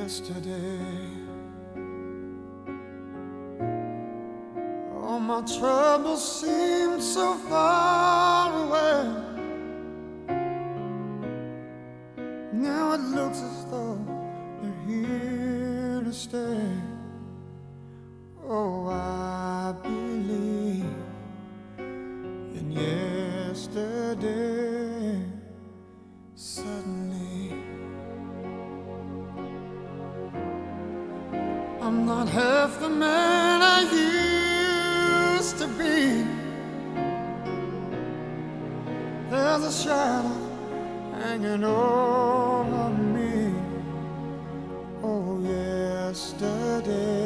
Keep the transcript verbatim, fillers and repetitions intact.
yesterday. All my troubles seem so far away. Now it looks as though they're here to stay. Oh, I believe in yesterday. Suddenly I'm not half the man I used to be. There's a shadow hanging over me. Oh, yesterday.